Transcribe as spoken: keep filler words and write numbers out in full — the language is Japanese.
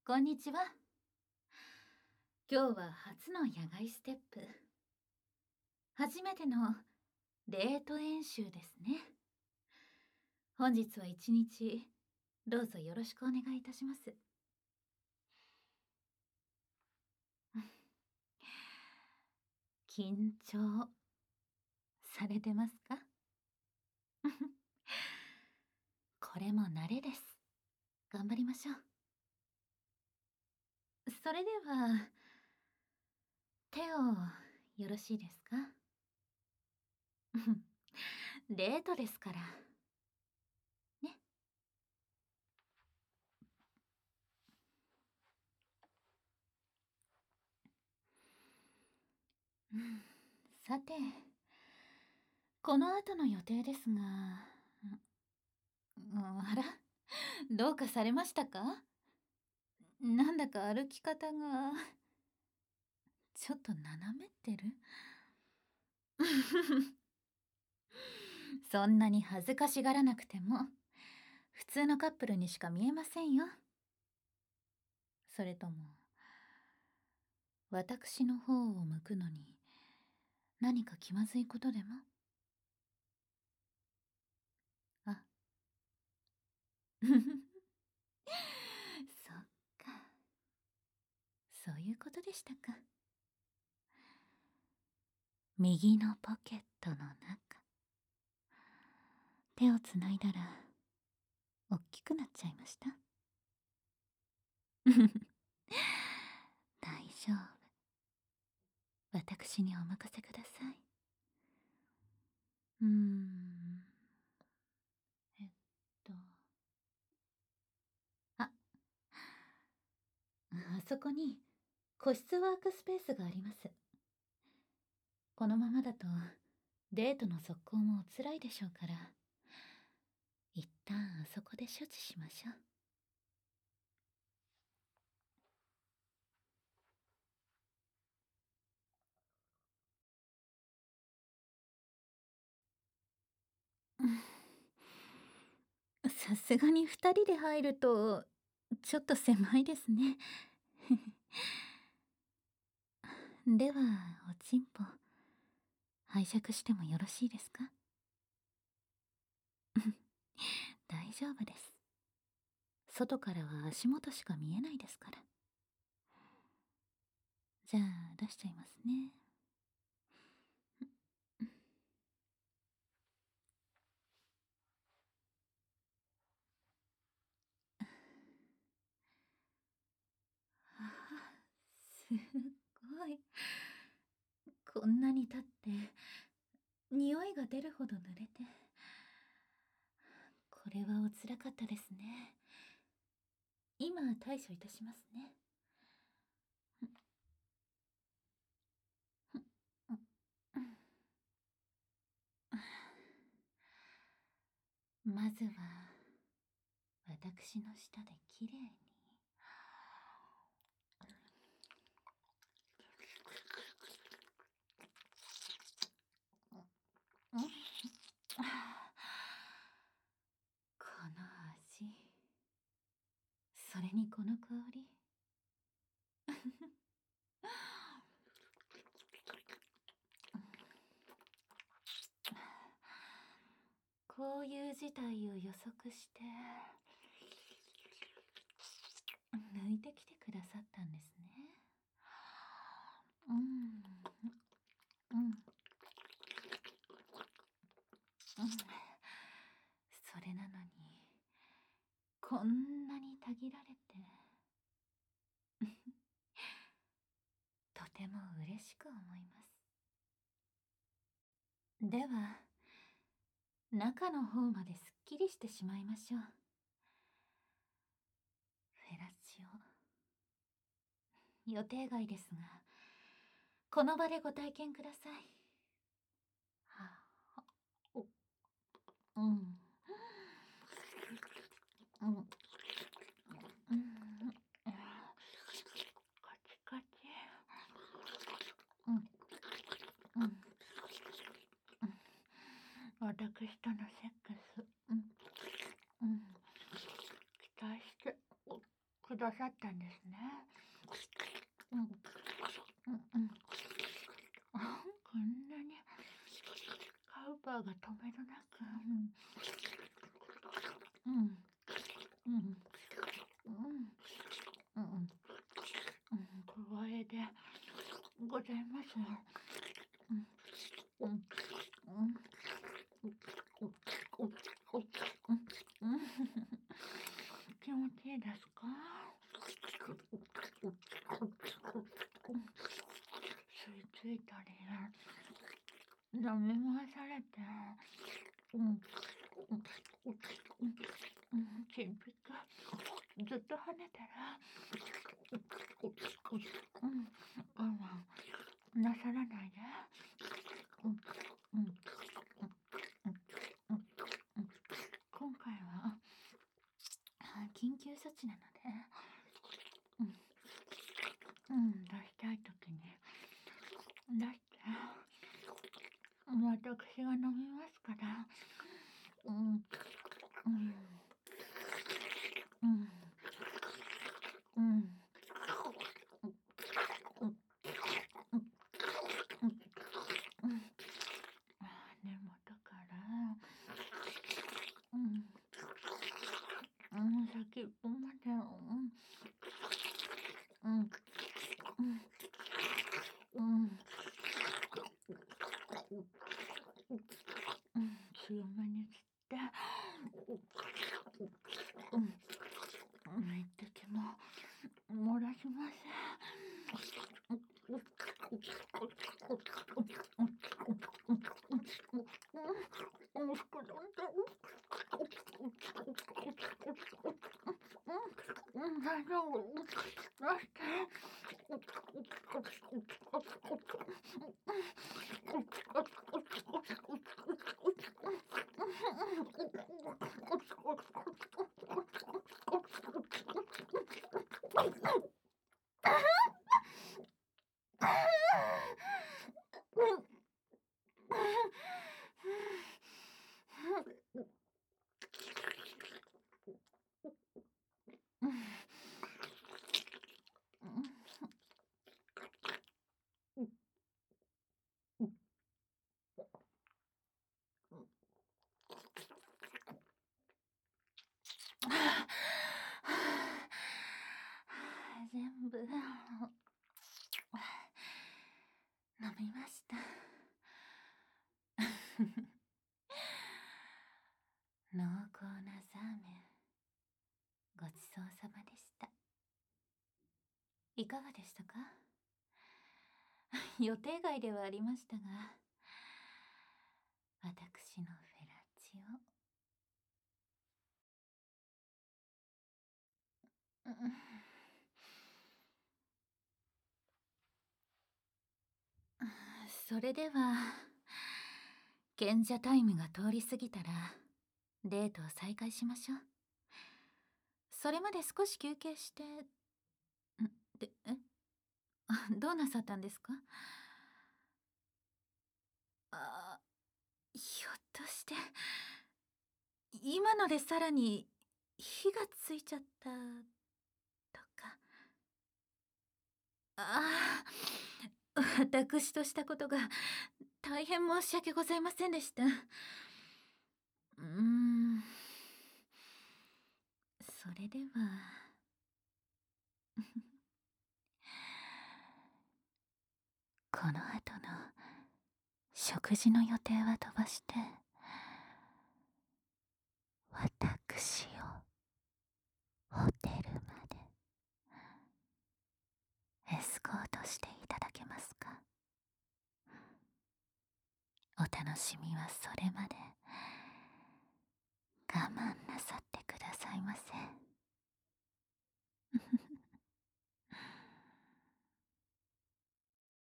こんにちは。今日は初の野外ステップ。初めてのデート演習ですね。本日は一日、どうぞよろしくお願いいたします。緊張されてますか？これも慣れです。頑張りましょう。それでは、手をよろしいですか？デートですから。ね。うん、さて、この後の予定ですが、うん、あら、どうかされましたか？なんだか歩き方が、ちょっと斜めってる？そんなに恥ずかしがらなくても、普通のカップルにしか見えませんよ。それとも、私の方を向くのに、何か気まずいことでも？あ。そっか。そういうことでしたか。右のポケットの中。手をつないだら、おっきくなっちゃいました。大丈夫。私にお任せください。うーん。えっと。あ、あそこに個室ワークスペースがあります。このままだとデートの続行もお辛いでしょうから、一旦あそこで処置しましょう。さすがに二人で入るとちょっと狭いですね。ではおちんぽ拝借してもよろしいですか？大丈夫です。外からは足元しか見えないですから。じゃあ出しちゃいますね。ああ、すっごい。こんなに経って匂いが出るほど濡れて、これはおつらかったですね。今対処いたしますね。まずは私の舌できれいに。この味、それにこの香り。こういう事態を予測して抜いてきてくださったんですね。うんうん、うん、それなのにこんなにたぎられてとても嬉しく思います。では中の方まですっきりしてしまいましょう。フェラチオ、予定外ですがこの場でご体験ください。はあ、お、うん、うん、うん、うん、カチカチ、うん、うん、私とのセックス、うん、うん、期待してくだださったんですね。うん、うんうん。あ、こんなにカウパーが止めどなく、うん、うん、うん、うん、うん、うん、光栄でございます。うん、うん、うん、うん、うん、気持ちいいですか？吸い付いたり、舐め回されて、うん、うん、うん、チンピク、ずっと跳ねてる。うん、我慢なさらないで。うん、うん、うん、うん、うん、うん。今回は緊急措置なので、うん、うん、出したいときに出して、私が飲みますから、うん、うん、うん、うん、うん、うん、うん、うん、根元から、うん、うん、先っぽまで、うん、うん、うん、うん、うん、強めに切って、うん、一滴も漏らしません。膨らんだ。うん、大丈夫。出して。全部飲みました。濃厚なザーメン、ごちそうさまでした。いかがでしたか？予定外ではありましたが、私のフェラチオ、うん、それでは賢者タイムが通り過ぎたらデートを再開しましょう。それまで少し休憩して。んで、えどうなさったんですか？あ、ひょっとして今のでさらに火がついちゃったとか。ああ、私としたことが大変申し訳ございませんでした。うーん、それではこの後の食事の予定は飛ばして、私をホテルまでエスコートしていただけますか？お楽しみはそれまで